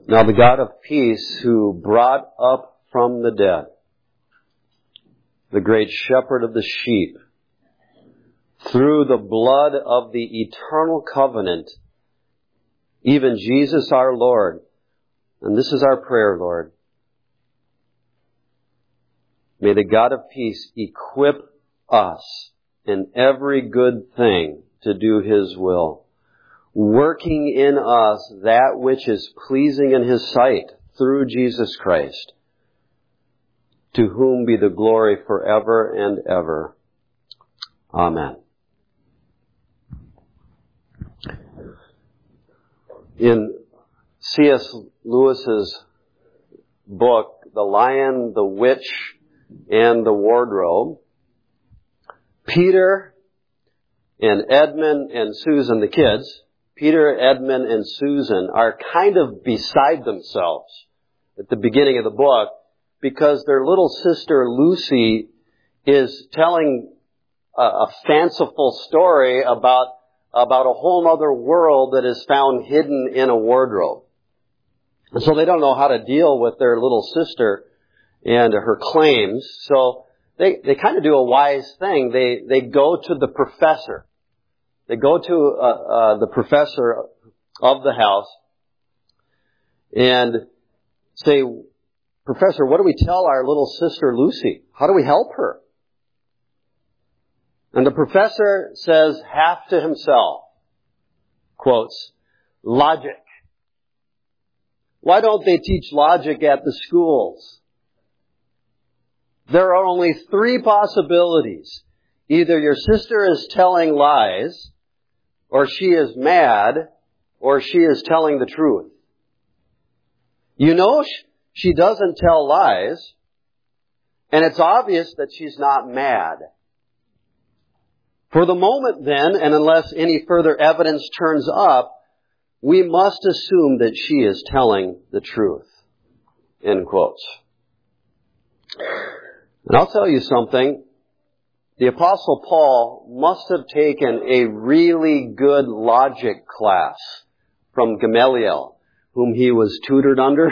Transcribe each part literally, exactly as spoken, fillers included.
Now the God of peace, who brought up from the dead the great shepherd of the sheep, through the blood of the eternal covenant, even Jesus our Lord. And this is our prayer, Lord. May the God of peace equip us in every good thing to do His will, working in us that which is pleasing in His sight through Jesus Christ, to whom be the glory forever and ever. Amen. In C S Lewis's book, The Lion, the Witch, and the Wardrobe, Peter and Edmund and Susan, the kids, Peter, Edmund, and Susan are kind of beside themselves at the beginning of the book because their little sister Lucy is telling a, a fanciful story about about a whole other world that is found hidden in a wardrobe. And so they don't know how to deal with their little sister and her claims. So they, they kind of do a wise thing. They, they go to the professor. They go to uh, uh, the professor of the house and say, Professor, what do we tell our little sister Lucy? How do we help her? And the professor says half to himself, quotes, logic. Why don't they teach logic at the schools? There are only three possibilities. Either your sister is telling lies, or she is mad, or she is telling the truth. You know she doesn't tell lies, and it's obvious that she's not mad. For the moment then, and unless any further evidence turns up, we must assume that she is telling the truth. End quotes. And I'll tell you something. The Apostle Paul must have taken a really good logic class from Gamaliel, whom he was tutored under.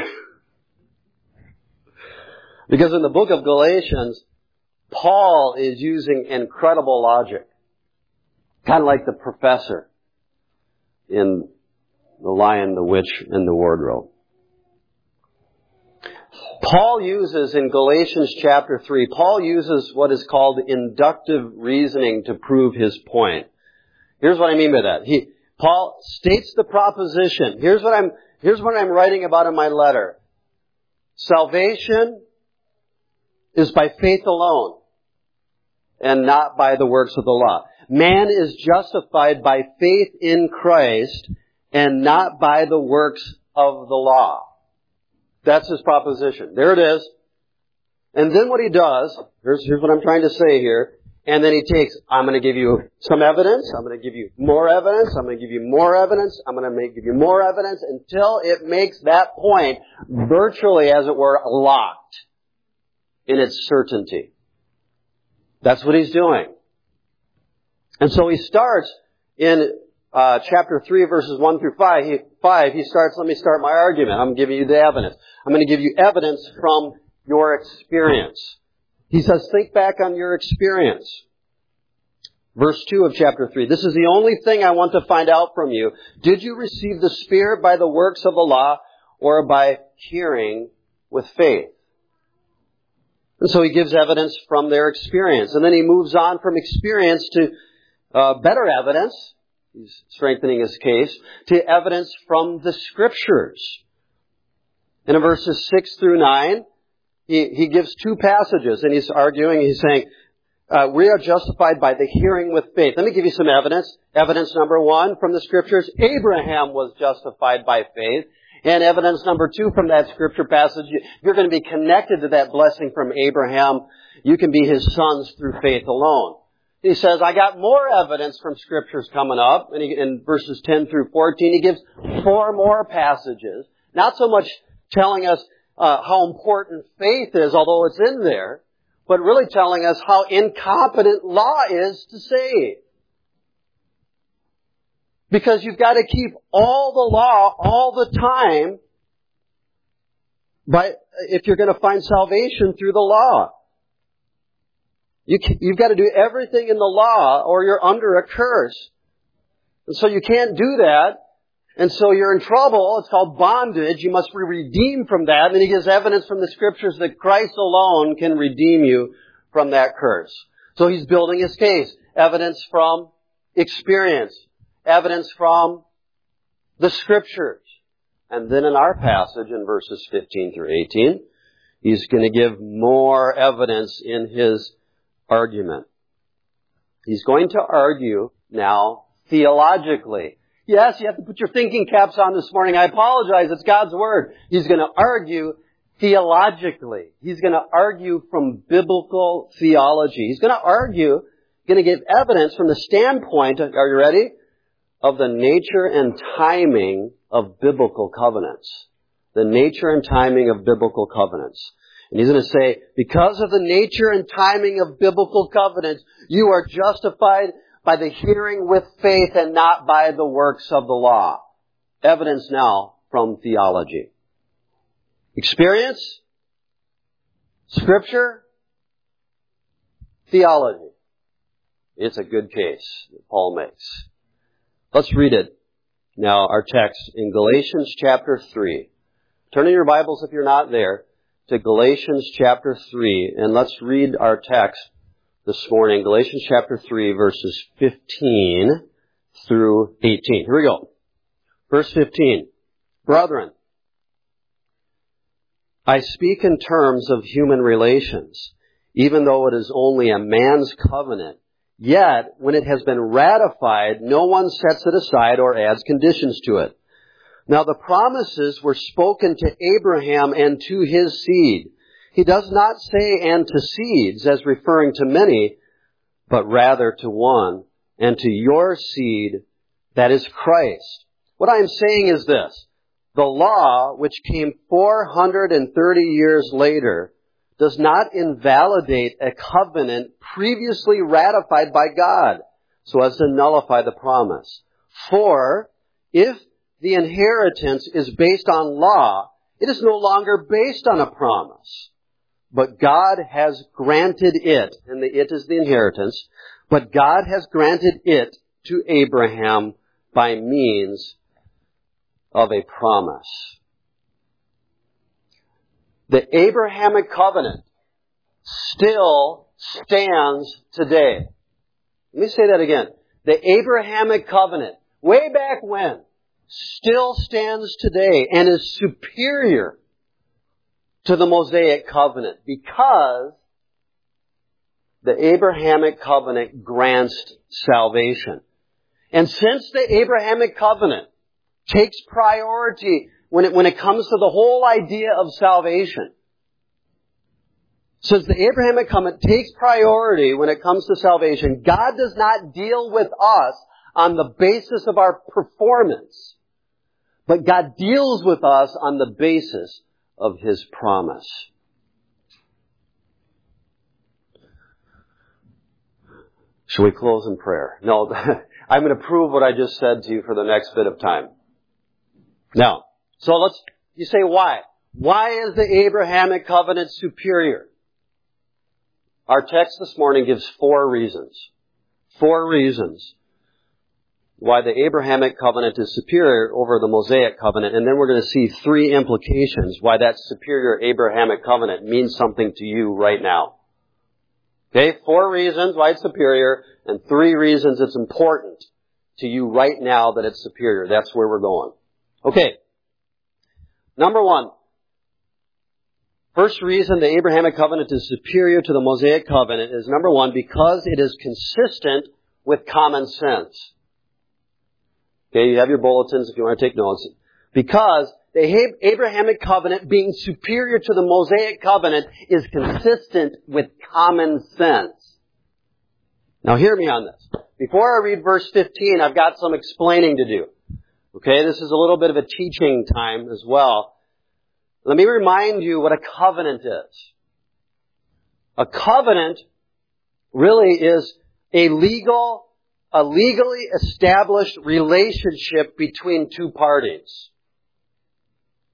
Because in the book of Galatians, Paul is using incredible logic. Kind of like the professor in The Lion, the Witch, and the Wardrobe. Paul uses in Galatians chapter three, Paul uses what is called inductive reasoning to prove his point. Here's what I mean by that. He, Paul states the proposition. Here's what I'm, here's what I'm writing about in my letter. Salvation is by faith alone and not by the works of the law. Man is justified by faith in Christ and not by the works of the law. That's his proposition. There it is. And then what he does, here's, here's what I'm trying to say here, and then he takes, I'm going to give you some evidence, I'm going to give you more evidence, I'm going to give you more evidence, I'm going to make, give you more evidence until it makes that point virtually, as it were, locked in its certainty. That's what he's doing. And so he starts in uh, chapter three, verses one through five. He, five, he starts, let me start my argument. I'm giving you the evidence. I'm going to give you evidence from your experience. He says, think back on your experience. Verse two of chapter three. This is the only thing I want to find out from you. Did you receive the Spirit by the works of the law or by hearing with faith? And so he gives evidence from their experience. And then he moves on from experience to uh, better evidence. He's strengthening his case. To evidence from the Scriptures. And in verses six through nine, he, he gives two passages. And he's arguing, he's saying, uh, we are justified by the hearing with faith. Let me give you some evidence. Evidence number one from the Scriptures. Abraham was justified by faith. And evidence number two from that scripture passage, you're going to be connected to that blessing from Abraham. You can be his sons through faith alone. He says, I got more evidence from scriptures coming up. And he, in verses ten through fourteen, he gives four more passages. Not so much telling us uh, how important faith is, although it's in there, but really telling us how incompetent law is to save. Because you've got to keep all the law all the time by, if you're going to find salvation through the law. You, you've got to do everything in the law or you're under a curse. And so you can't do that. And so you're in trouble. It's called bondage. You must be redeemed from that. And then he gives evidence from the Scriptures that Christ alone can redeem you from that curse. So he's building his case. Evidence from experience. Evidence from the Scriptures. And then in our passage in verses fifteen through eighteen, he's going to give more evidence in his argument. He's going to argue now theologically. Yes, you have to put your thinking caps on this morning. I apologize. It's God's Word. He's going to argue theologically. He's going to argue from biblical theology. He's going to argue, going to give evidence from the standpoint, are you ready? Of the nature and timing of biblical covenants. The nature and timing of biblical covenants. And he's going to say, because of the nature and timing of biblical covenants, you are justified by the hearing with faith and not by the works of the law. Evidence now from theology. Experience, Scripture, theology. It's a good case that Paul makes. Let's read it. Now, our text in Galatians chapter three. Turn in your Bibles if you're not there to Galatians chapter three, and let's read our text this morning. Galatians chapter three, verses fifteen through eighteen. Here we go. Verse fifteen. Brethren, I speak in terms of human relations, even though it is only a man's covenant. Yet, when it has been ratified, no one sets it aside or adds conditions to it. Now the promises were spoken to Abraham and to his seed. He does not say and to seeds as referring to many, but rather to one, and to your seed, that is Christ. What I am saying is this. The law, which came four hundred thirty years later, does not invalidate a covenant previously ratified by God, so as to nullify the promise. For if the inheritance is based on law, it is no longer based on a promise. But God has granted it, and the it is the inheritance, but God has granted it to Abraham by means of a promise. The Abrahamic covenant still stands today. Let me say that again. The Abrahamic covenant, way back when, still stands today and is superior to the Mosaic covenant because the Abrahamic covenant grants salvation. And since the Abrahamic covenant takes priority when it, when it comes to the whole idea of salvation, since the Abrahamic covenant takes priority when it comes to salvation, God does not deal with us on the basis of our performance, but God deals with us on the basis of His promise. Shall we close in prayer? No, I'm going to prove what I just said to you for the next bit of time. Now, so let's, you say why? Why is the Abrahamic covenant superior? Our text this morning gives four reasons. Four reasons why the Abrahamic covenant is superior over the Mosaic covenant. And then we're going to see three implications why that superior Abrahamic covenant means something to you right now. Okay, four reasons why it's superior and three reasons it's important to you right now that it's superior. That's where we're going. Okay. Number one. First reason the Abrahamic covenant is superior to the Mosaic covenant is, number one, because it is consistent with common sense. Okay, you have your bulletins if you want to take notes. Because the Abrahamic covenant being superior to the Mosaic covenant is consistent with common sense. Now hear me on this. Before I read verse fifteen, I've got some explaining to do. Okay, this is a little bit of a teaching time as well. Let me remind you what a covenant is. A covenant really is a legal, a legally established relationship between two parties.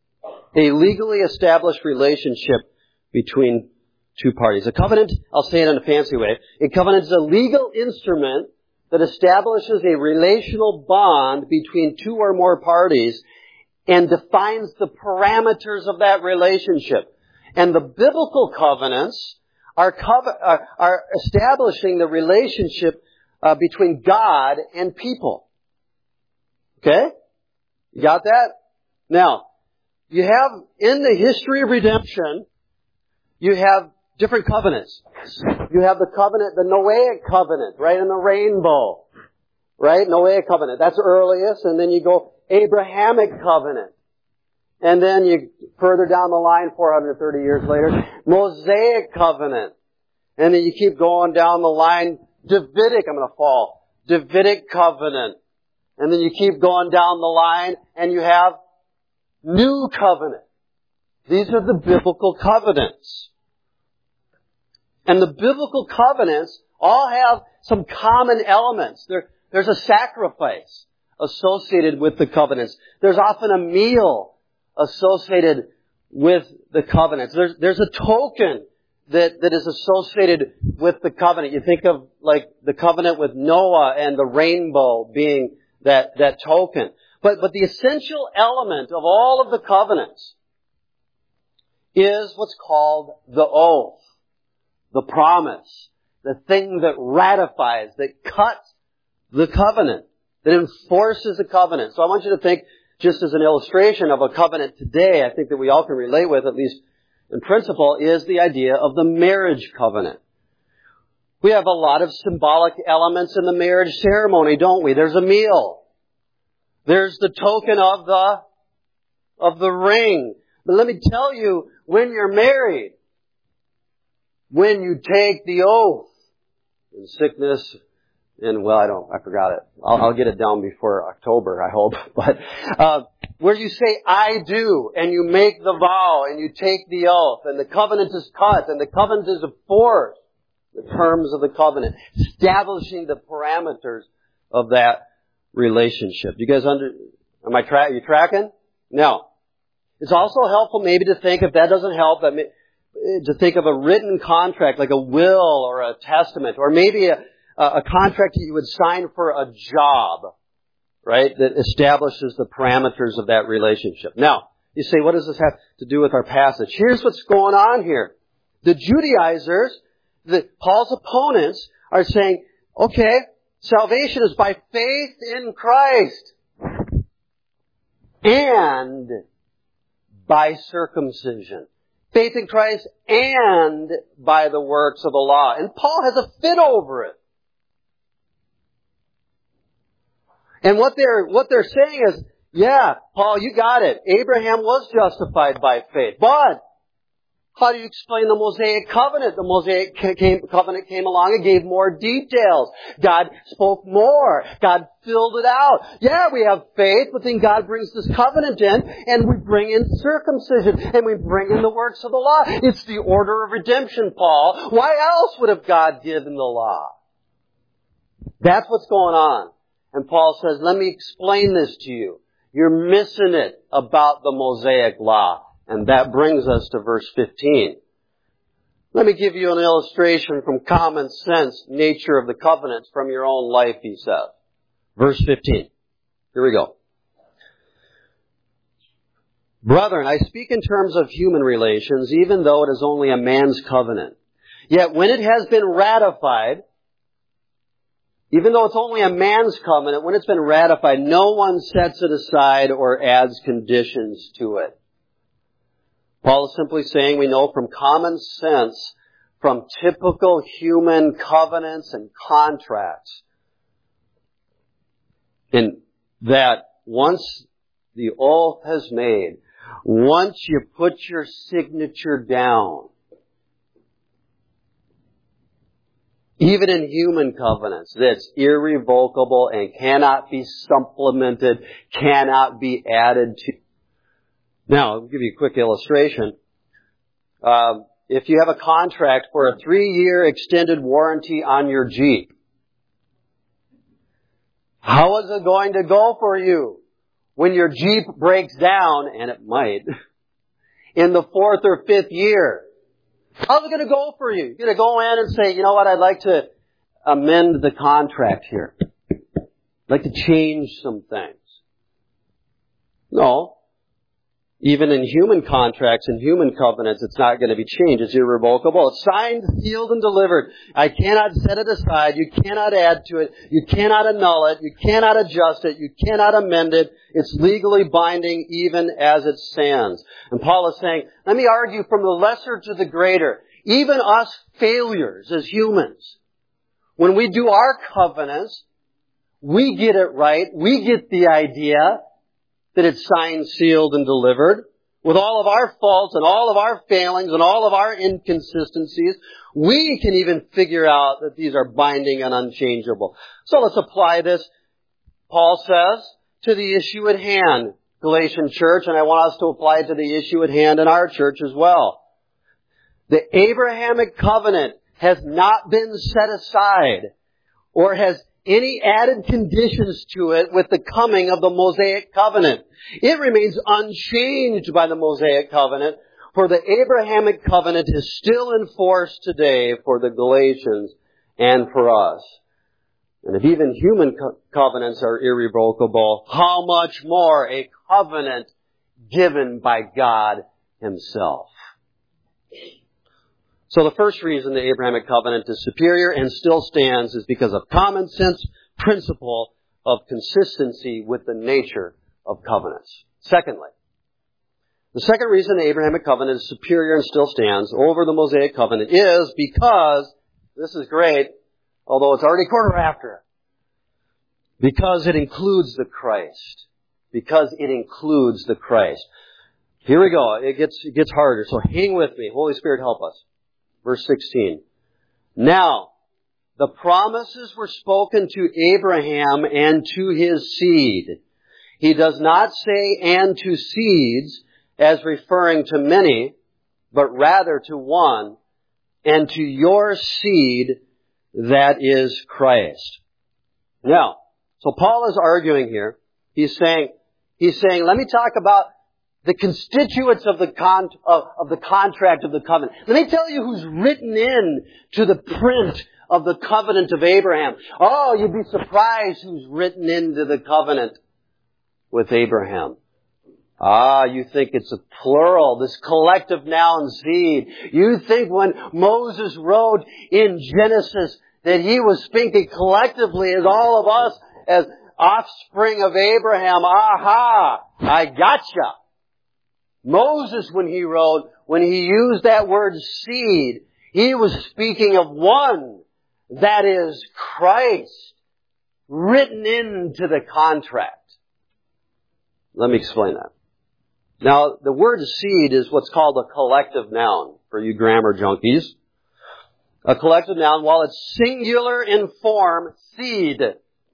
A legally established relationship between two parties. A covenant, I'll say it in a fancy way, a covenant is a legal instrument that establishes a relational bond between two or more parties and defines the parameters of that relationship. And the biblical covenants are, cover, are, are establishing the relationship uh, between God and people. Okay? You got that? Now, you have, in the history of redemption, you have different covenants. You have the covenant, the Noahic covenant, right, in the rainbow. Right? Noahic covenant. That's earliest. And then you go Abrahamic covenant. And then you, further down the line, four hundred thirty years later, Mosaic covenant. And then you keep going down the line, Davidic, I'm going to fall, Davidic covenant. And then you keep going down the line, and you have New covenant. These are the biblical covenants. And the biblical covenants all have some common elements. There, there's a sacrifice associated with the covenants. There's often a meal associated with the covenants. There's, there's a token that, that is associated with the covenant. You think of like the covenant with Noah and the rainbow being that, that token. But, but the essential element of all of the covenants is what's called the oath, the promise, the thing that ratifies, that cuts the covenant, that enforces the covenant. So I want you to think, just as an illustration of a covenant today, I think that we all can relate with, at least in principle, is the idea of the marriage covenant. We have a lot of symbolic elements in the marriage ceremony, don't we? There's a meal. There's the token of the, of the ring. But let me tell you, when you're married, when you take the oath in sickness, and well, I don't, I forgot it. I'll, I'll get it down before October, I hope. But, uh, where you say, I do, and you make the vow, and you take the oath, and the covenant is cut, and the covenant is enforced, the terms of the covenant, establishing the parameters of that relationship. You guys under, am I tra- you tracking? No. It's also helpful maybe to think, if that doesn't help, that may, to think of a written contract, like a will or a testament, or maybe a, a contract that you would sign for a job, right, that establishes the parameters of that relationship. Now, you say, what does this have to do with our passage? Here's what's going on here. The Judaizers, the, Paul's opponents, are saying, okay, salvation is by faith in Christ and by circumcision. Faith in Christ and by the works of the law. And Paul has a fit over it. And what they're, what they're saying is, yeah, Paul, you got it. Abraham was justified by faith. But how do you explain the Mosaic covenant? The Mosaic came, covenant came along and gave more details. God spoke more. God filled it out. Yeah, we have faith, but then God brings this covenant in, and we bring in circumcision, and we bring in the works of the law. It's the order of redemption, Paul. Why else would have God given the law? That's what's going on. And Paul says, let me explain this to you. You're missing it about the Mosaic law. And that brings us to verse fifteen. Let me give you an illustration from common sense nature of the covenants from your own life, he says. Verse fifteen. Here we go. Brethren, I speak in terms of human relations, even though it is only a man's covenant. Yet when it has been ratified, even though it's only a man's covenant, when it's been ratified, no one sets it aside or adds conditions to it. Paul is simply saying we know from common sense, from typical human covenants and contracts, and that once the oath has made, once you put your signature down, even in human covenants, that's irrevocable and cannot be supplemented, cannot be added to. Now, I'll give you a quick illustration. Um, if you have a contract for a three-year extended warranty on your Jeep, how is it going to go for you when your Jeep breaks down, and it might, in the fourth or fifth year. How's it going to go for you? You're going to go in and say, you know what, I'd like to amend the contract here. I'd like to change some things. No. Even in human contracts and human covenants, it's not going to be changed. It's irrevocable. It's signed, sealed, and delivered. I cannot set it aside. You cannot add to it. You cannot annul it. You cannot adjust it. You cannot amend it. It's legally binding even as it stands. And Paul is saying, let me argue from the lesser to the greater. Even us failures as humans, when we do our covenants, we get it right. We get the idea that it's signed, sealed, and delivered. With all of our faults and all of our failings and all of our inconsistencies, we can even figure out that these are binding and unchangeable. So let's apply this, Paul says, to the issue at hand, Galatian church, and I want us to apply it to the issue at hand in our church as well. The Abrahamic covenant has not been set aside or has any added conditions to it with the coming of the Mosaic covenant. It remains unchanged by the Mosaic covenant, for the Abrahamic covenant is still in force today for the Galatians and for us. And if even human co- covenants are irrevocable, how much more a covenant given by God Himself? So the first reason the Abrahamic covenant is superior and still stands is because of common sense principle of consistency with the nature of covenants. Secondly, the second reason the Abrahamic covenant is superior and still stands over the Mosaic covenant is because, this is great, although it's already quarter after, because it includes the Christ. Because it includes the Christ. Here we go. It gets, it gets harder. So hang with me. Holy Spirit, help us. Verse sixteen. Now, the promises were spoken to Abraham and to his seed. He does not say and to seeds as referring to many, but rather to one, and to your seed, that is Christ. Now, so Paul is arguing here. He's saying, he's saying, let me talk about the constituents of the con- of, of the contract of the covenant. Let me tell you who's written in to the print of the covenant of Abraham. Oh, you'd be surprised who's written into the covenant with Abraham. Ah, you think it's a plural, this collective noun seed. You think when Moses wrote in Genesis that he was speaking collectively as all of us as offspring of Abraham. Aha! I gotcha! Moses, when he wrote, when he used that word seed, he was speaking of one, that is Christ, written into the contract. Let me explain that. Now, the word seed is what's called a collective noun, for you grammar junkies. A collective noun, while it's singular in form, seed,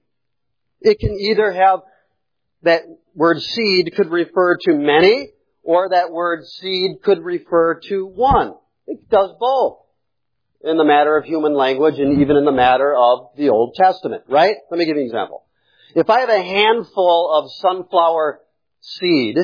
it can either have, that word seed could refer to many, or that word seed could refer to one. It does both in the matter of human language and even in the matter of the Old Testament, right? Let me give you an example. If I have a handful of sunflower seed,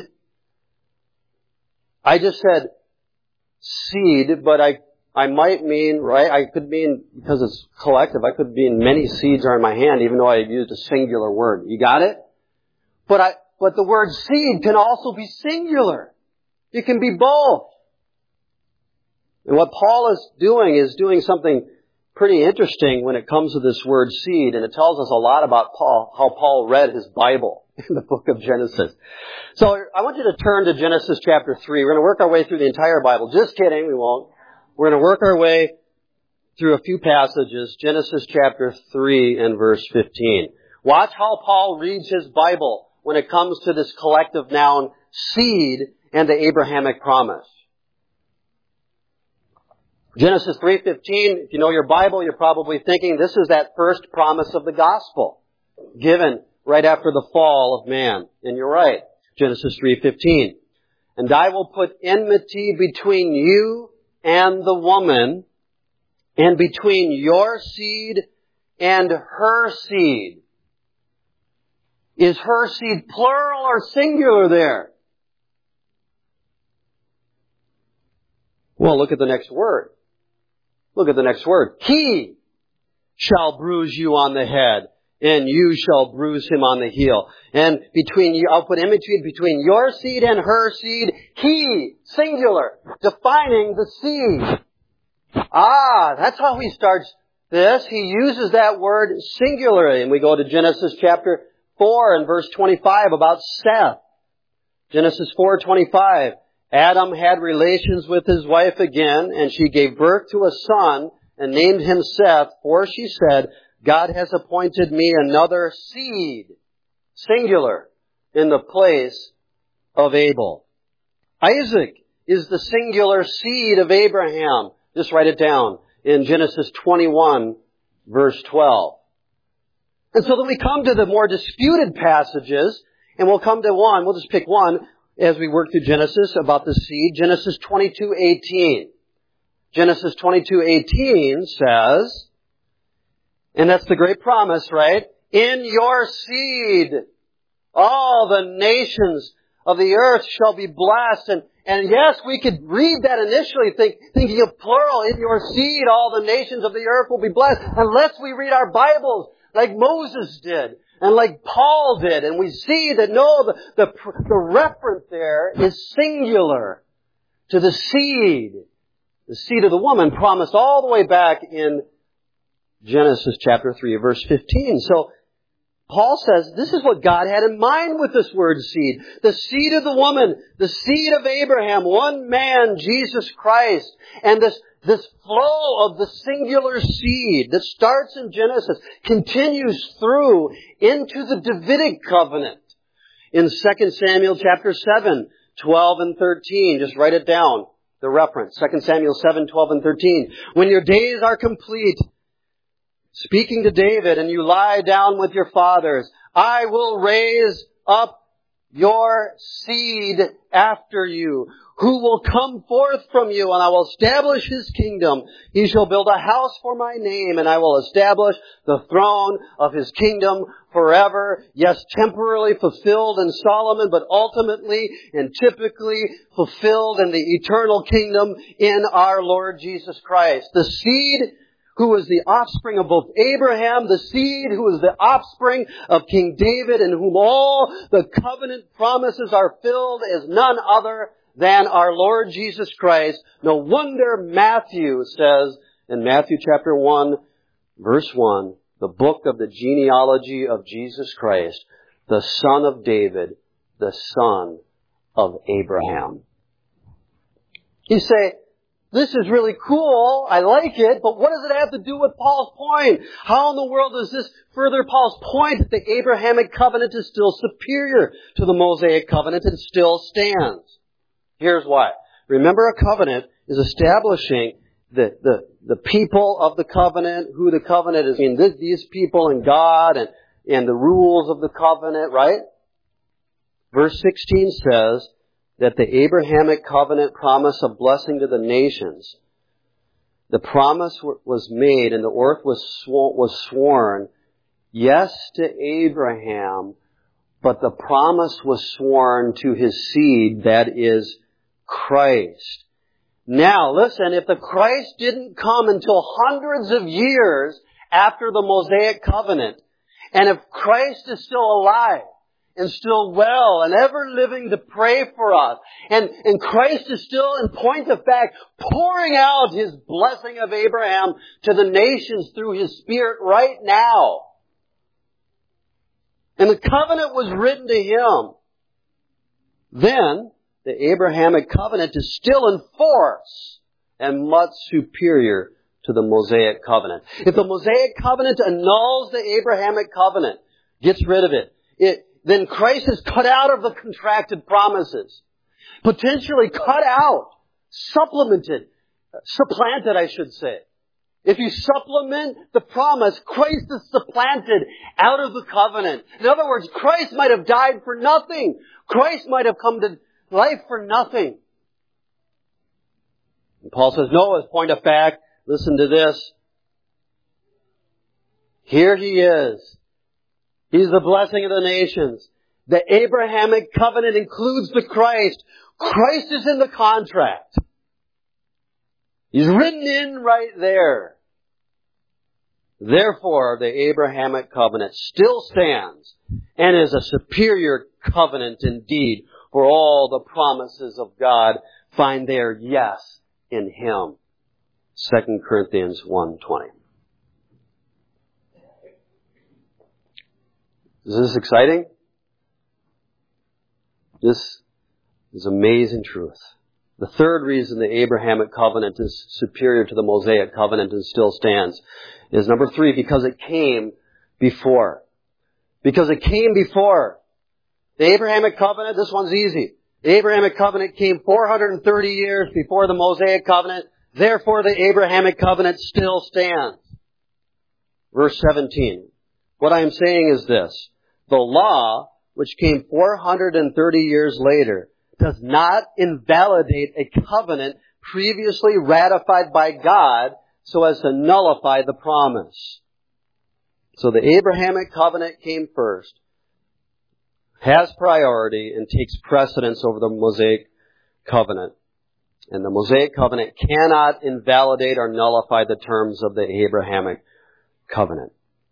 I just said seed, but I I might mean, right, I could mean, because it's collective, I could mean many seeds are in my hand, even though I used a singular word. You got it? But I, but the word seed can also be singular. It can be both. And what Paul is doing is doing something pretty interesting when it comes to this word seed, and it tells us a lot about Paul, how Paul read his Bible in the book of Genesis. So I want you to turn to Genesis chapter three. We're going to work our way through the entire Bible. Just kidding, we won't. We're going to work our way through a few passages. Genesis chapter three and verse fifteen. Watch how Paul reads his Bible when it comes to this collective noun seed and the Abrahamic promise. Genesis three fifteen, if you know your Bible, you're probably thinking this is that first promise of the gospel given right after the fall of man. And you're right. Genesis three fifteen. And I will put enmity between you and the woman, and between your seed and her seed. Is her seed plural or singular there? Well, look at the next word. Look at the next word. He shall bruise you on the head, and you shall bruise him on the heel. And between you, I'll put in between, between your seed and her seed, he, singular, defining the seed. Ah, that's how he starts this. He uses that word singularly. And we go to Genesis chapter four and verse twenty-five about Seth. Genesis four twenty-five. Adam had relations with his wife again, and she gave birth to a son and named him Seth, for she said, God has appointed me another seed, singular, in the place of Abel. Isaac is the singular seed of Abraham. Just write it down in Genesis twenty-one, verse twelve. And so then we come to the more disputed passages, and we'll come to one, we'll just pick one as we work through Genesis about the seed. Genesis twenty-two eighteen. Genesis twenty-two eighteen says, and that's the great promise, right? In your seed, all the nations of the earth shall be blessed. And, and yes, we could read that initially think, thinking of plural. In your seed, all the nations of the earth will be blessed. Unless we read our Bibles like Moses did and like Paul did. And we see that no, the, the, the reference there is singular to the seed. The seed of the woman promised all the way back in Genesis chapter three, verse fifteen. So Paul says this is what God had in mind with this word seed. The seed of the woman, the seed of Abraham, one man, Jesus Christ. And this, this flow of the singular seed that starts in Genesis continues through into the Davidic covenant. In Second Samuel chapter seven, twelve and thirteen, just write it down. The reference, Second Samuel seven, twelve and thirteen. When your days are complete, speaking to David, and you lie down with your fathers, I will raise up your seed after you, who will come forth from you, and I will establish his kingdom. He shall build a house for my name, and I will establish the throne of his kingdom forever. Yes, temporarily fulfilled in Solomon, but ultimately and typically fulfilled in the eternal kingdom in our Lord Jesus Christ. The seed who is the offspring of both Abraham, the seed who is the offspring of King David, in whom all the covenant promises are filled, is none other than our Lord Jesus Christ. No wonder Matthew says in Matthew chapter one, verse one, the book of the genealogy of Jesus Christ, the son of David, the son of Abraham. You say, this is really cool, I like it, but what does it have to do with Paul's point? How in the world does this further Paul's point that the Abrahamic covenant is still superior to the Mosaic covenant and still stands? Here's why. Remember, a covenant is establishing the, the, the people of the covenant, who the covenant is, I mean, this, these people and God and, and the rules of the covenant, right? Verse sixteen says that the Abrahamic covenant promise of blessing to the nations, the promise was made and the oath was sworn, was sworn, yes, to Abraham, but the promise was sworn to his seed, that is Christ. Now, listen, if the Christ didn't come until hundreds of years after the Mosaic covenant, and if Christ is still alive, and still well, and ever living to pray for us. And, and Christ is still, in point of fact, pouring out his blessing of Abraham to the nations through his Spirit right now. And the covenant was written to him. Then, the Abrahamic covenant is still in force and much superior to the Mosaic covenant. If the Mosaic covenant annuls the Abrahamic covenant, gets rid of it, it then Christ is cut out of the contracted promises. Potentially cut out, supplemented, supplanted, I should say. If you supplement the promise, Christ is supplanted out of the covenant. In other words, Christ might have died for nothing. Christ might have come to life for nothing. And Paul says, no, as point of fact, listen to this. Here he is. He's the blessing of the nations. The Abrahamic covenant includes the Christ. Christ is in the contract. He's written in right there. Therefore, the Abrahamic covenant still stands and is a superior covenant indeed, for all the promises of God find their yes in Him. Second Corinthians one twenty. Is this exciting? This is amazing truth. The third reason the Abrahamic covenant is superior to the Mosaic covenant and still stands is number three, because it came before. Because it came before. The Abrahamic covenant, this one's easy. The Abrahamic covenant came four hundred thirty years before the Mosaic covenant. Therefore, the Abrahamic covenant still stands. Verse seventeen. What I am saying is this. The law, which came four hundred thirty years later, does not invalidate a covenant previously ratified by God so as to nullify the promise. So the Abrahamic covenant came first, has priority, and takes precedence over the Mosaic covenant. And the Mosaic covenant cannot invalidate or nullify the terms of the Abrahamic covenant.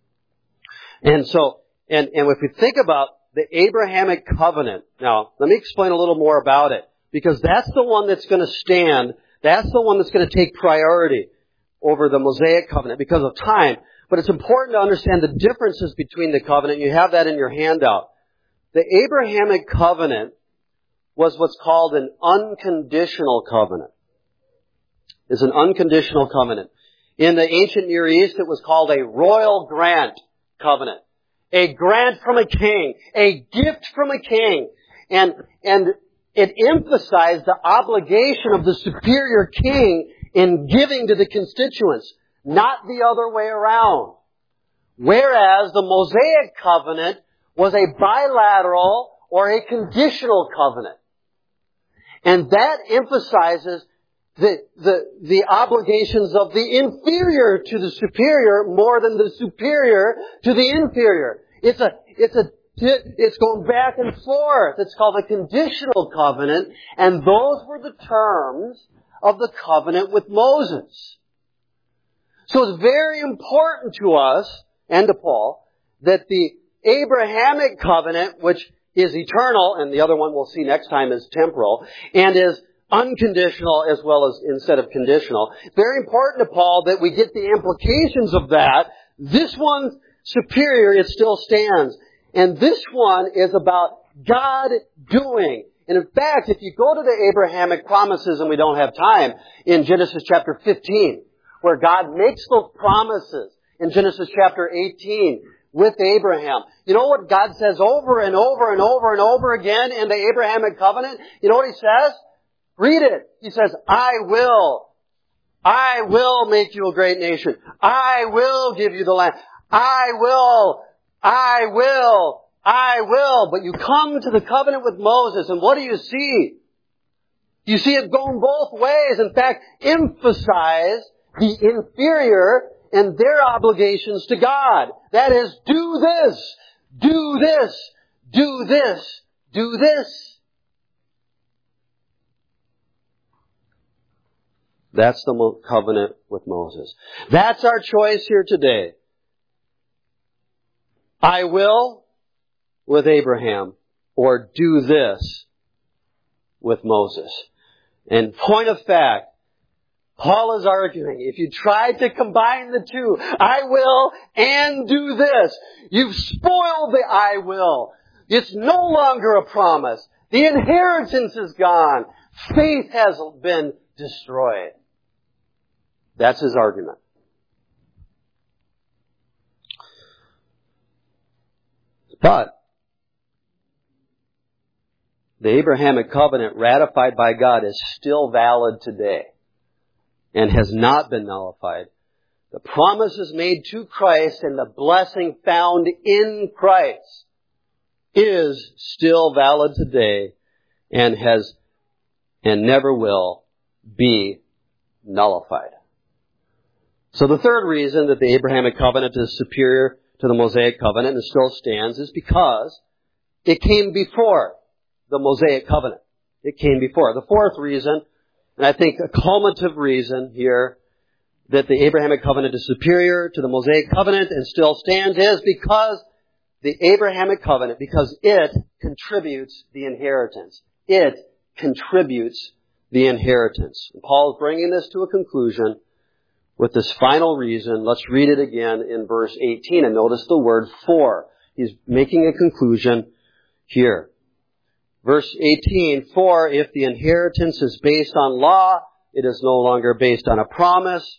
And so, and, and if we think about the Abrahamic covenant, now, let me explain a little more about it, because that's the one that's going to stand, that's the one that's going to take priority over the Mosaic covenant because of time. But it's important to understand the differences between the covenant. You have that in your handout. The Abrahamic covenant was what's called an unconditional covenant. It's an unconditional covenant. In the ancient Near East, it was called a royal grant covenant. A grant from a king. A gift from a king. And, and it emphasized the obligation of the superior king in giving to the constituents, not the other way around. Whereas the Mosaic covenant was a bilateral or a conditional covenant. And that emphasizes the, the, the obligations of the inferior to the superior more than the superior to the inferior. It's a, it's a, it's going back and forth. It's called a conditional covenant, and those were the terms of the covenant with Moses. So it's very important to us, and to Paul, that the Abrahamic covenant, which is eternal, and the other one we'll see next time is temporal, and is unconditional as well as instead of conditional. Very important to Paul that we get the implications of that. This one's superior, it still stands. And this one is about God doing. And in fact, if you go to the Abrahamic promises, and we don't have time, in Genesis chapter fifteen, where God makes those promises in Genesis chapter eighteen with Abraham. You know what God says over and over and over and over again in the Abrahamic covenant? You know what He says? Read it. He says, I will. I will make you a great nation. I will give you the land. I will. I will. I will. But you come to the covenant with Moses, and what do you see? You see it going both ways. In fact, emphasize the inferior and their obligations to God. That is, do this, do this, do this, do this. That's the covenant with Moses. That's our choice here today. I will with Abraham, or do this with Moses. And point of fact, Paul is arguing, if you try to combine the two, I will and do this, you've spoiled the I will. It's no longer a promise. The inheritance is gone. Faith has been destroyed. That's his argument. But the Abrahamic covenant ratified by God is still valid today and has not been nullified. The promises made to Christ and the blessing found in Christ is still valid today and has and never will be nullified. So the third reason that the Abrahamic covenant is superior to the Mosaic covenant and still stands is because it came before the Mosaic covenant. It came before. The fourth reason And I think a culminative reason here that the Abrahamic covenant is superior to the Mosaic covenant and still stands is because the Abrahamic covenant, because it contributes the inheritance. It contributes the inheritance. And Paul is bringing this to a conclusion with this final reason. Let's read it again in verse eighteen and notice the word for. He's making a conclusion here. Verse eighteen, for if the inheritance is based on law, it is no longer based on a promise.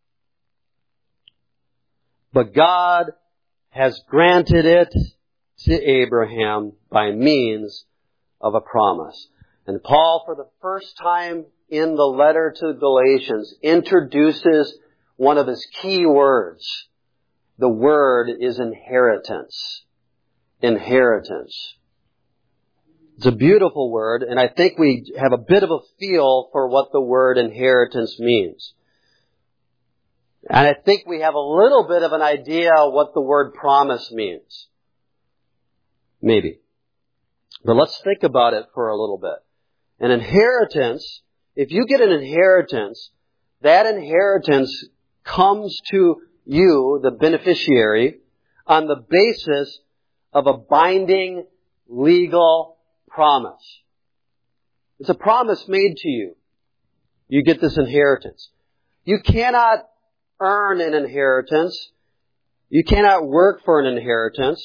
But God has granted it to Abraham by means of a promise. And Paul, for the first time in the letter to Galatians, introduces one of his key words. The word is inheritance. Inheritance. It's a beautiful word, and I think we have a bit of a feel for what the word inheritance means. And I think we have a little bit of an idea what the word promise means. Maybe. But let's think about it for a little bit. An inheritance, if you get an inheritance, that inheritance comes to you, the beneficiary, on the basis of a binding legal promise. It's a promise made to you. You get this inheritance. You cannot earn an inheritance. You cannot work for an inheritance.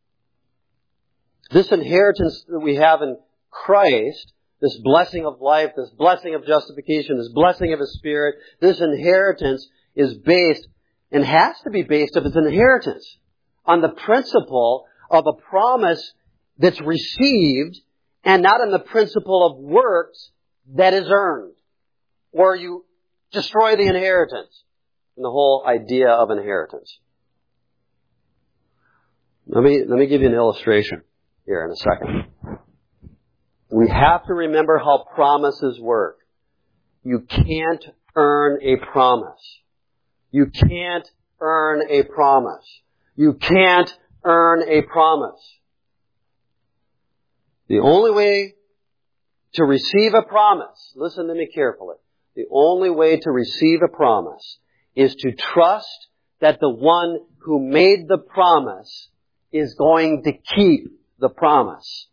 This inheritance that we have in Christ, this blessing of life, this blessing of justification, this blessing of His Spirit, this inheritance is based, and has to be based if it's an inheritance, on the principle of a promise that's received and not on the principle of works that is earned. Or you destroy the inheritance and the whole idea of inheritance. Let me, let me give you an illustration here in a second. We have to remember how promises work. You can't earn a promise. You can't earn a promise. You can't earn a promise. The only way to receive a promise, listen to me carefully, the only way to receive a promise is to trust that the one who made the promise is going to keep the promise.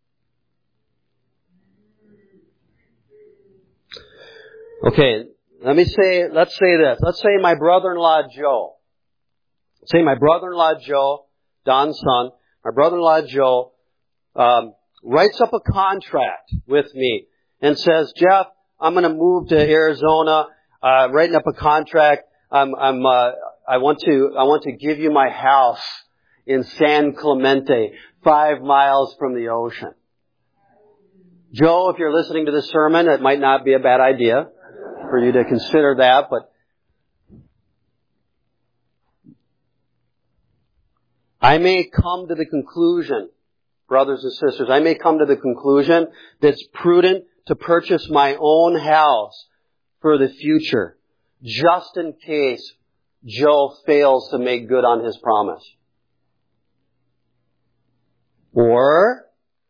Okay, let me say, let's say this. Let's say my brother-in-law Joe. Say my brother-in-law Joe, Don's son, my brother-in-law Joe, um, writes up a contract with me and says, Jeff, I'm going to move to Arizona, uh, writing up a contract. I'm, I'm, uh, I want to, I want to give you my house in San Clemente, five miles from the ocean. Joe, if you're listening to this sermon, it might not be a bad idea for you to consider that, but I may come to the conclusion, brothers and sisters, I may come to the conclusion that it's prudent to purchase my own house for the future, just in case Joe fails to make good on his promise. Or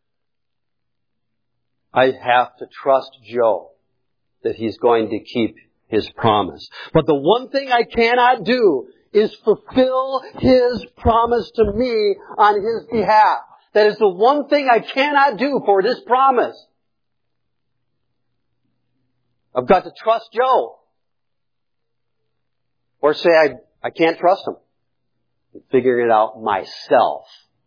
I have to trust Joe that he's going to keep his promise. But the one thing I cannot do is fulfill his promise to me on his behalf. That is the one thing I cannot do for this promise. I've got to trust Joe. Or say I, I can't trust him. I'm figuring it out myself.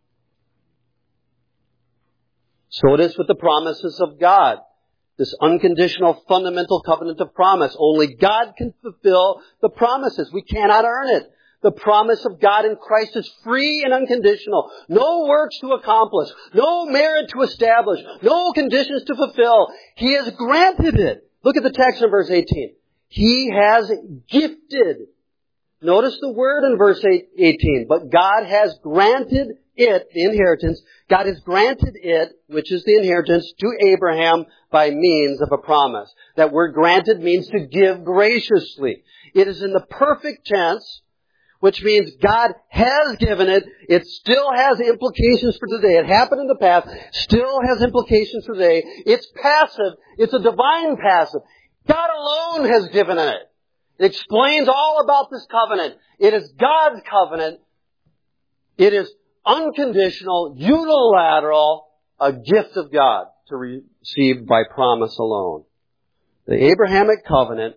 So it is with the promises of God. This unconditional, fundamental covenant of promise. Only God can fulfill the promises. We cannot earn it. The promise of God in Christ is free and unconditional. No works to accomplish. No merit to establish. No conditions to fulfill. He has granted it. Look at the text in verse eighteen. He has gifted. Notice the word in verse eighteen. But God has granted it, the inheritance, God has granted it, which is the inheritance, to Abraham by means of a promise. That word granted means to give graciously. It is in the perfect tense, which means God has given it. It still has implications for today. It happened in the past, still has implications for today. It's passive. It's a divine passive. God alone has given it. It explains all about this covenant. It is God's covenant. It is unconditional, unilateral, a gift of God to receive by promise alone. The Abrahamic covenant,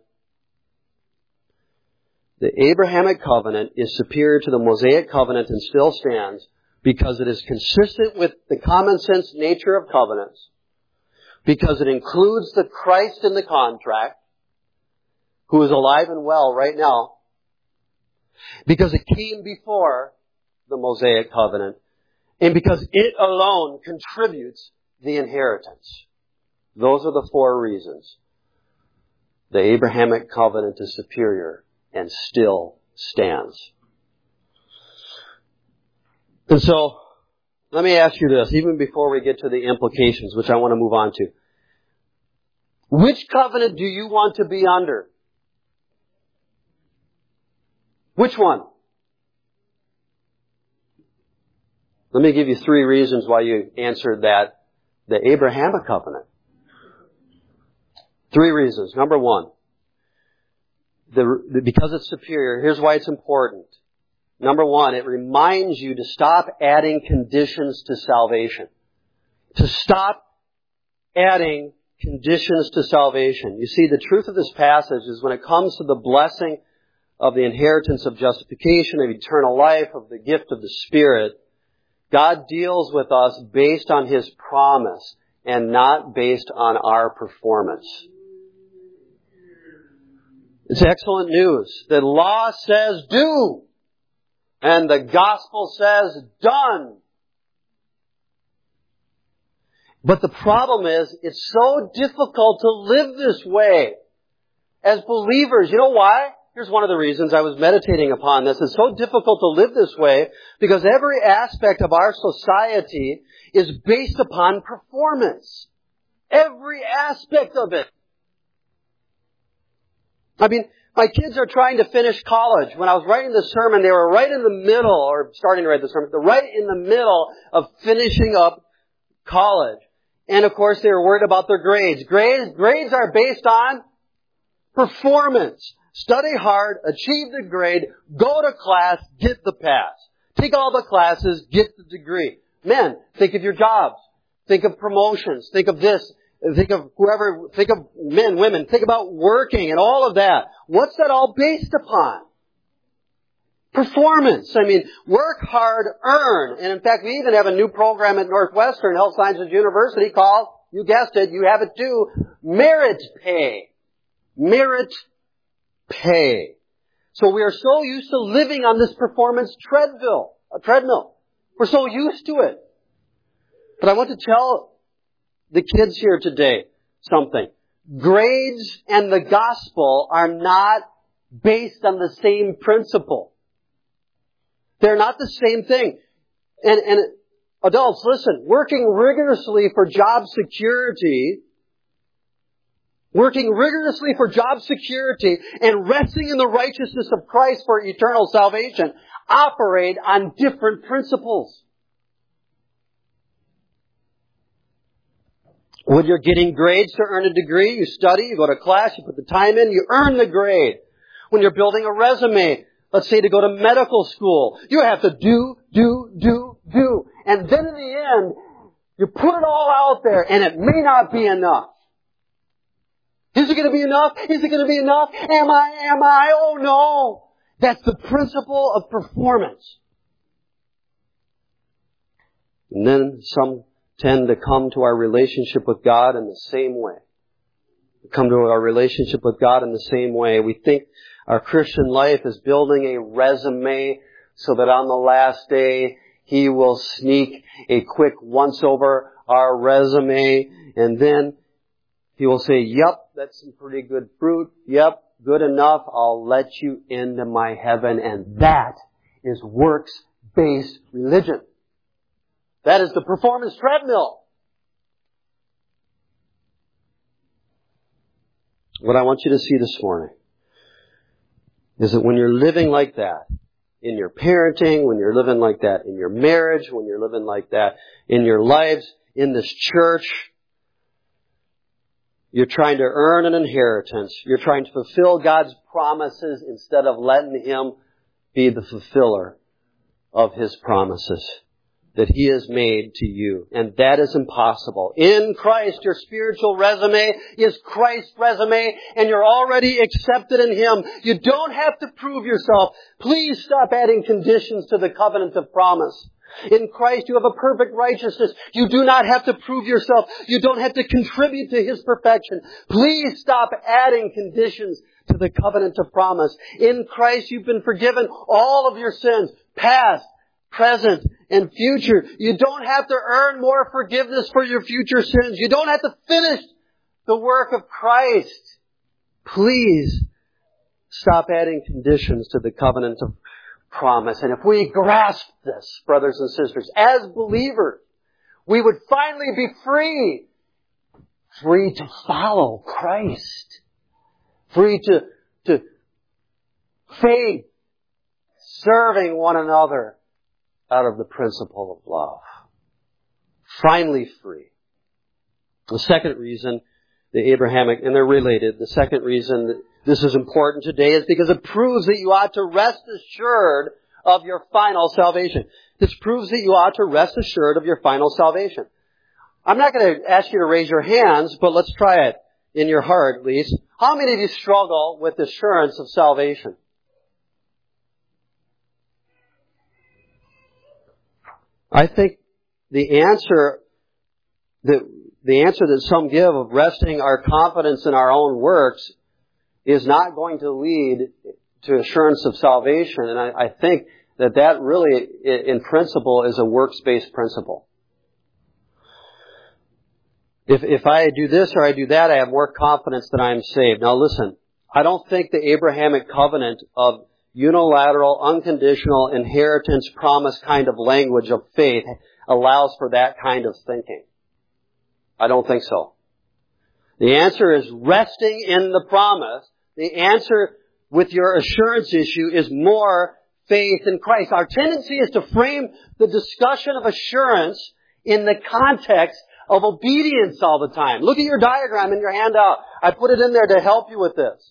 the Abrahamic covenant is superior to the Mosaic covenant and still stands because it is consistent with the common sense nature of covenants, because it includes the Christ in the contract, who is alive and well right now, because it came before the Mosaic covenant, and because it alone contributes the inheritance. Those are the four reasons. The Abrahamic covenant is superior and still stands. And so, let me ask you this, even before we get to the implications, which I want to move on to. Which covenant do you want to be under? Which one? Let me give you three reasons why you answered that. The Abrahamic covenant. Three reasons. Number one, the, because it's superior, here's why it's important. Number one, it reminds you to stop adding conditions to salvation. To stop adding conditions to salvation. You see, the truth of this passage is when it comes to the blessing of the inheritance of justification, of eternal life, of the gift of the Spirit, God deals with us based on His promise and not based on our performance. It's excellent news. The law says do, and the gospel says done. But the problem is, it's so difficult to live this way as believers. You know why? Here's one of the reasons I was meditating upon this. It's so difficult to live this way because every aspect of our society is based upon performance. Every aspect of it. I mean, my kids are trying to finish college. When I was writing the sermon, they were right in the middle, or starting to write the sermon, they're right in the middle of finishing up college. And of course, they were worried about their grades. Grades, grades are based on performance. Study hard, achieve the grade, go to class, get the pass. Take all the classes, get the degree. Men, think of your jobs. Think of promotions. Think of this. Think of whoever, think of men, women. Think about working and all of that. What's that all based upon? Performance. I mean, work hard, earn. And in fact, we even have a new program at Northwestern Health Sciences University called, you guessed it, you have it too, merit pay. Merit pay. So we are so used to living on this performance treadmill. A treadmill. We're so used to it. But I want to tell the kids here today something. Grades and the gospel are not based on the same principle. They're not the same thing. And, and adults, listen, working rigorously for job security, working rigorously for job security and resting in the righteousness of Christ for eternal salvation operate on different principles. When you're getting grades to earn a degree, you study, you go to class, you put the time in, you earn the grade. When you're building a resume, let's say to go to medical school, you have to do, do, do, do. And then in the end, you put it all out there and it may not be enough. Is it going to be enough? Is it going to be enough? Am I? Am I? Oh no. That's the principle of performance. And then some tend to come to our relationship with God in the same way. Come to our relationship with God in the same way. We think our Christian life is building a resume so that on the last day He will sneak a quick once over our resume and then He will say, yep, that's some pretty good fruit. Yep, good enough. I'll let you into my heaven. And that is works-based religion. That is the performance treadmill. What I want you to see this morning is that when you're living like that in your parenting, when you're living like that in your marriage, when you're living like that in your lives, in this church, You're trying to earn an inheritance. You're trying to fulfill God's promises instead of letting Him be the fulfiller of His promises that He has made to you. And that is impossible. In Christ, your spiritual resume is Christ's resume, and you're already accepted in Him. You don't have to prove yourself. Please stop adding conditions to the covenant of promise. In Christ, you have a perfect righteousness. You do not have to prove yourself. You don't have to contribute to His perfection. Please stop adding conditions to the covenant of promise. In Christ, you've been forgiven all of your sins, past, present, and future. You don't have to earn more forgiveness for your future sins. You don't have to finish the work of Christ. Please stop adding conditions to the covenant of promise. And if we grasp this, brothers and sisters, as believers, we would finally be free. Free to follow Christ. Free to, to faith, serving one another out of the principle of love. Finally free. The second reason the Abrahamic, and they're related, the second reason that this is important today is because it proves that you ought to rest assured of your final salvation. This proves that you ought to rest assured of your final salvation. I'm not going to ask you to raise your hands, but let's try it in your heart at least. How many of you struggle with assurance of salvation? I think the answer that the answer that some give of resting our confidence in our own works is not going to lead to assurance of salvation. And I, I think that that really, in principle, is a works-based principle. If, if I do this or I do that, I have more confidence that I am saved. Now listen, I don't think the Abrahamic covenant of unilateral, unconditional, inheritance promise kind of language of faith allows for that kind of thinking. I don't think so. The answer is resting in the promise. The answer with your assurance issue is more faith in Christ. Our tendency is to frame the discussion of assurance in the context of obedience all the time. Look at your diagram in your handout. I put it in there to help you with this.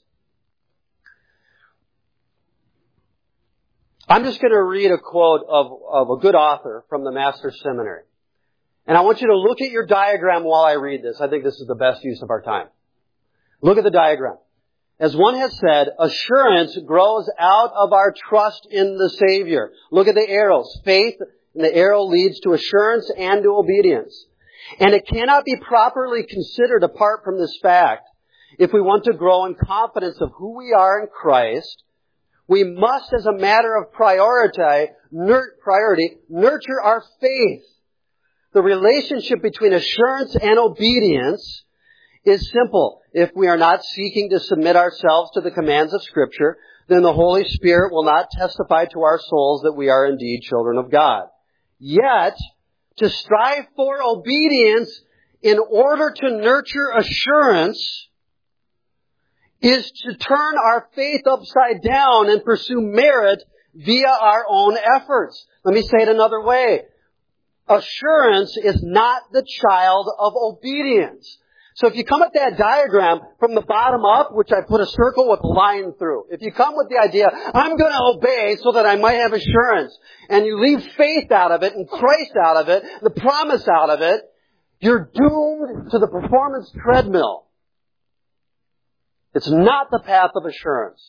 I'm just going to read a quote of, of a good author from the Master's Seminary. And I want you to look at your diagram while I read this. I think this is the best use of our time. Look at the diagram. As one has said, assurance grows out of our trust in the Savior. Look at the arrows. Faith, and the arrow leads to assurance and to obedience. And it cannot be properly considered apart from this fact. If we want to grow in confidence of who we are in Christ, we must, as a matter of priority, priority, nurture our faith. The relationship between assurance and obedience is simple. If we are not seeking to submit ourselves to the commands of Scripture, then the Holy Spirit will not testify to our souls that we are indeed children of God. Yet, to strive for obedience in order to nurture assurance is to turn our faith upside down and pursue merit via our own efforts. Let me say it another way. Assurance is not the child of obedience. So if you come at that diagram from the bottom up, which I put a circle with a line through, if you come with the idea, I'm going to obey so that I might have assurance, and you leave faith out of it and Christ out of it, the promise out of it, you're doomed to the performance treadmill. It's not the path of assurance.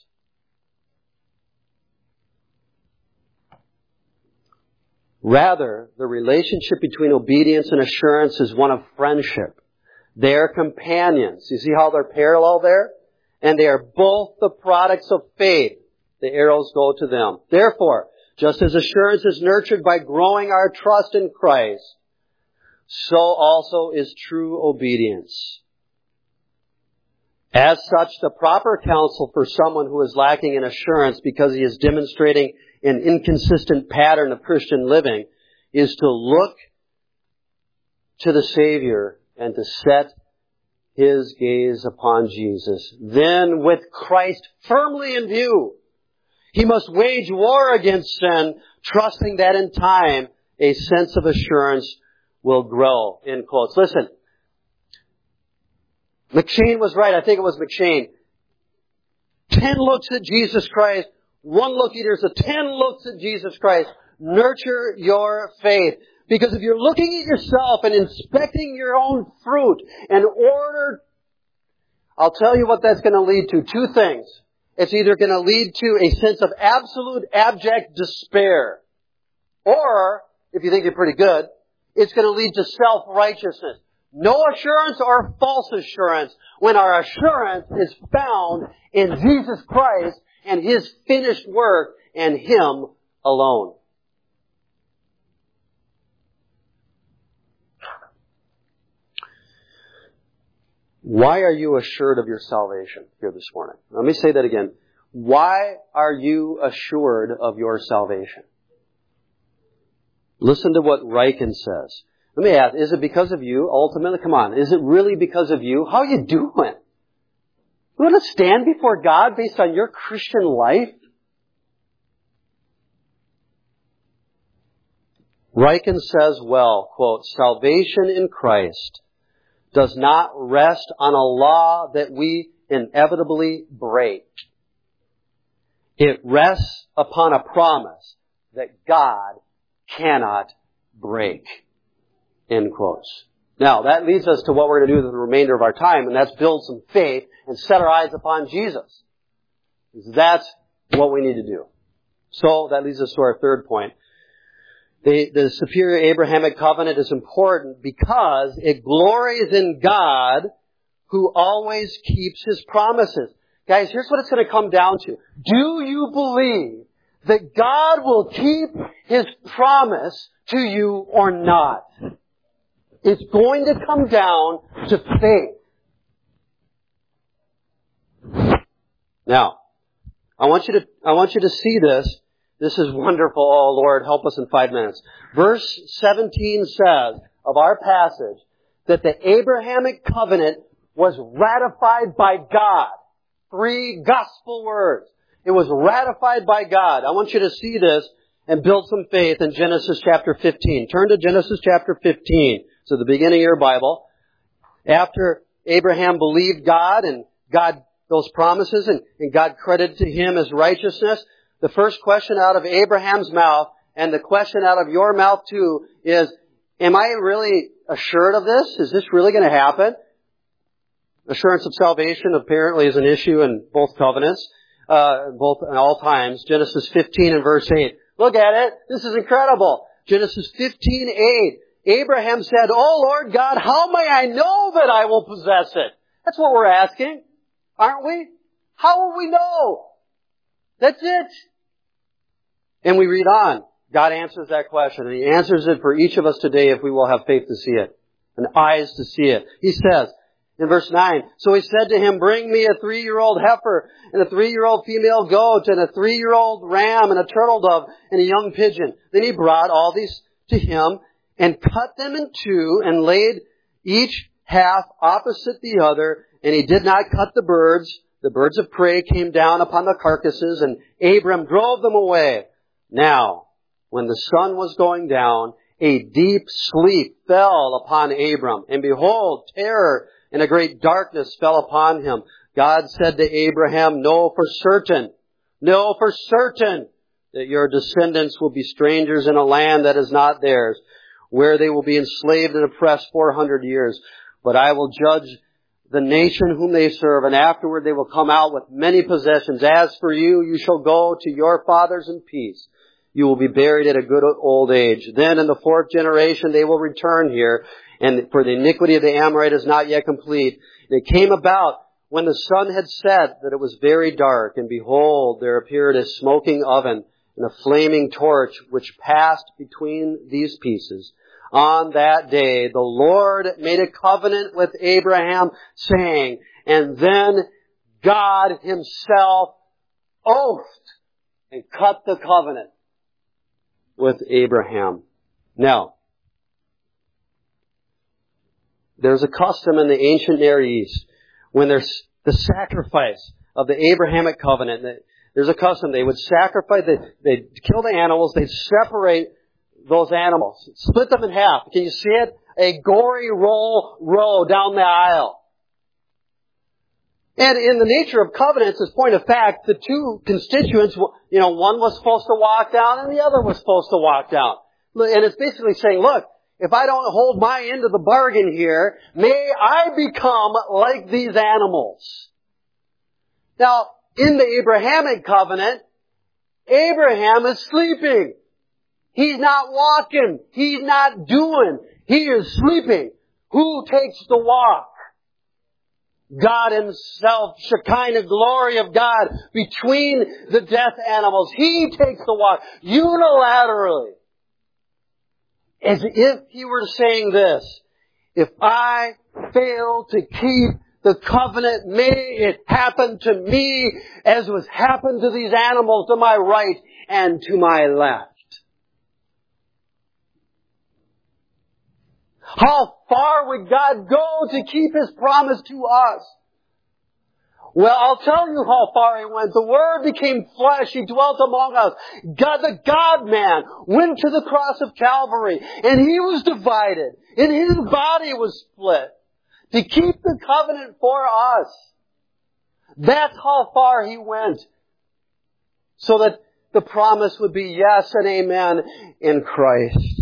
Rather, the relationship between obedience and assurance is one of friendship. They are companions. You see how they're parallel there? And they are both the products of faith. The arrows go to them. Therefore, just as assurance is nurtured by growing our trust in Christ, so also is true obedience. As such, the proper counsel for someone who is lacking in assurance because he is demonstrating an inconsistent pattern of Christian living is to look to the Savior and to set his gaze upon Jesus. Then, with Christ firmly in view, he must wage war against sin, trusting that in time a sense of assurance will grow. In quotes. Listen, McShane was right. I think it was McShane. Ten looks at Jesus Christ. One look eaters. A ten looks at Jesus Christ. Nurture your faith. Because if you're looking at yourself and inspecting your own fruit in order, I'll tell you what that's going to lead to. Two things. It's either going to lead to a sense of absolute abject despair. Or, if you think you're pretty good, it's going to lead to self-righteousness. No assurance or false assurance when our assurance is found in Jesus Christ and His finished work and Him alone. Why are you assured of your salvation here this morning? Let me say that again. Why are you assured of your salvation? Listen to what Ryken says. Let me ask, is it because of you? Ultimately, come on. Is it really because of you? How are you doing? You want to stand before God based on your Christian life? Ryken says, well, quote, salvation in Christ does not rest on a law that we inevitably break. It rests upon a promise that God cannot break. End quotes. Now, that leads us to what we're going to do with the remainder of our time, and that's build some faith and set our eyes upon Jesus. That's what we need to do. So, that leads us to our third point. The, the superior Abrahamic covenant is important because it glories in God who always keeps His promises. Guys, here's what it's going to come down to. Do you believe that God will keep His promise to you or not? It's going to come down to faith. Now, I want you to, I want you to see this. This is wonderful. Oh, Lord, help us in five minutes. Verse seventeen says of our passage that the Abrahamic covenant was ratified by God. Three gospel words. It was ratified by God. I want you to see this and build some faith in Genesis chapter fifteen. Turn to Genesis chapter fifteen. So the beginning of your Bible. After Abraham believed God and God, those promises, and, and God credited to him as righteousness, the first question out of Abraham's mouth, and the question out of your mouth too, is, am I really assured of this? Is this really going to happen? Assurance of salvation apparently is an issue in both covenants, uh, both in all times. Genesis fifteen and verse eight. Look at it. This is incredible. Genesis fifteen eight. Abraham said, "Oh Lord God, how may I know that I will possess it?" That's what we're asking, aren't we? How will we know? That's it. And we read on. God answers that question, and He answers it for each of us today if we will have faith to see it, and eyes to see it. He says, in verse nine, so He said to him, "Bring me a three-year-old heifer, and a three-year-old female goat, and a three-year-old ram, and a turtle dove, and a young pigeon." Then he brought all these to him, and cut them in two, and laid each half opposite the other, and he did not cut the birds. The birds of prey came down upon the carcasses, and Abram drove them away. Now, when the sun was going down, a deep sleep fell upon Abram, and behold, terror and a great darkness fell upon him. God said to Abraham, "Know for certain, know for certain that your descendants will be strangers in a land that is not theirs, where they will be enslaved and oppressed four hundred years. But I will judge the nation whom they serve, and afterward they will come out with many possessions. As for you, you shall go to your fathers in peace. You will be buried at a good old age. Then in the fourth generation they will return here, and for the iniquity of the Amorite is not yet complete. And it came about when the sun had set that it was very dark, and behold, there appeared a smoking oven and a flaming torch which passed between these pieces. On that day, the Lord made a covenant with Abraham, saying, and then God Himself oathed and cut the covenant with Abraham. Now, there's a custom in the ancient Near East when there's the sacrifice of the Abrahamic covenant. There's a custom. They would sacrifice, they, they'd kill the animals, they'd separate those animals, split them in half. Can you see it? A gory roll row down the aisle. And in the nature of covenants, as point of fact, the two constituents, you know, one was supposed to walk down and the other was supposed to walk down. And it's basically saying, look, if I don't hold my end of the bargain here, may I become like these animals. Now, in the Abrahamic covenant, Abraham is sleeping. He's not walking. He's not doing. He is sleeping. Who takes the walk? God Himself, Shekinah glory of God between the death animals. He takes the walk unilaterally. As if He were saying this, if I fail to keep the covenant, may it happen to me as was happened to these animals to my right and to my left. How far would God go to keep His promise to us? Well, I'll tell you how far He went. The Word became flesh. He dwelt among us. God, the God-man, went to the cross of Calvary, and He was divided, and His body was split to keep the covenant for us. That's how far He went, so that the promise would be yes and amen in Christ.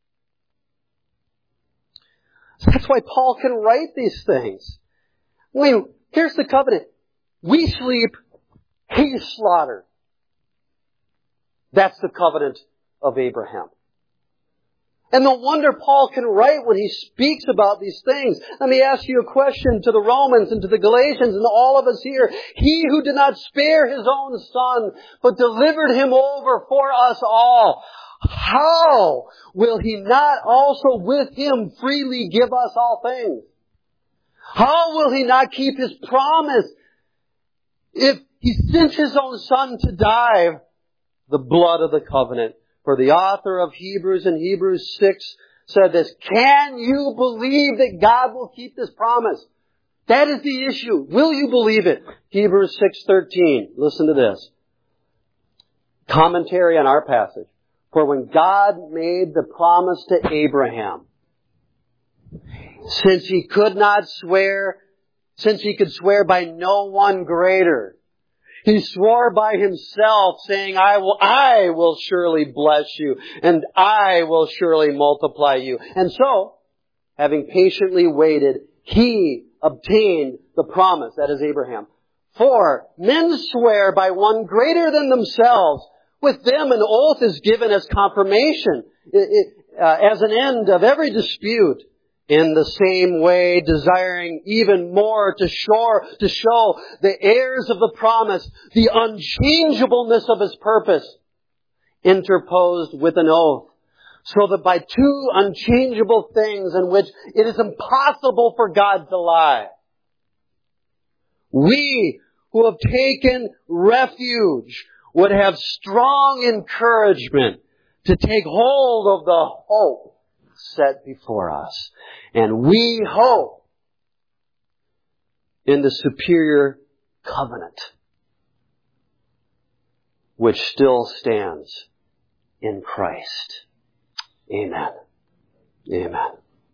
That's why Paul can write these things. I mean, here's the covenant. We sleep, He's slaughtered. That's the covenant of Abraham. And no wonder Paul can write when he speaks about these things. Let me ask you a question to the Romans and to the Galatians and to all of us here. He who did not spare His own Son, but delivered Him over for us all, how will He not also with Him freely give us all things? How will He not keep His promise if He sent His own Son to die, the blood of the covenant? For the author of Hebrews in Hebrews six said this, can you believe that God will keep this promise? That is the issue. Will you believe it? Hebrews six thirteen. Listen to this. Commentary on our passage. For when God made the promise to Abraham, since he could not swear, since he could swear by no one greater, He swore by Himself, saying, I will, I will surely bless you, and I will surely multiply you. And so, having patiently waited, He obtained the promise, that is Abraham. For men swear by one greater than themselves. With them an oath is given as confirmation, it, it, uh, as an end of every dispute. In the same way, desiring even more to show, to show the heirs of the promise, the unchangeableness of His purpose, interposed with an oath, so that by two unchangeable things in which it is impossible for God to lie, we who have taken refuge would have strong encouragement to take hold of the hope set before us. And we hope in the superior covenant, which still stands in Christ. Amen. Amen.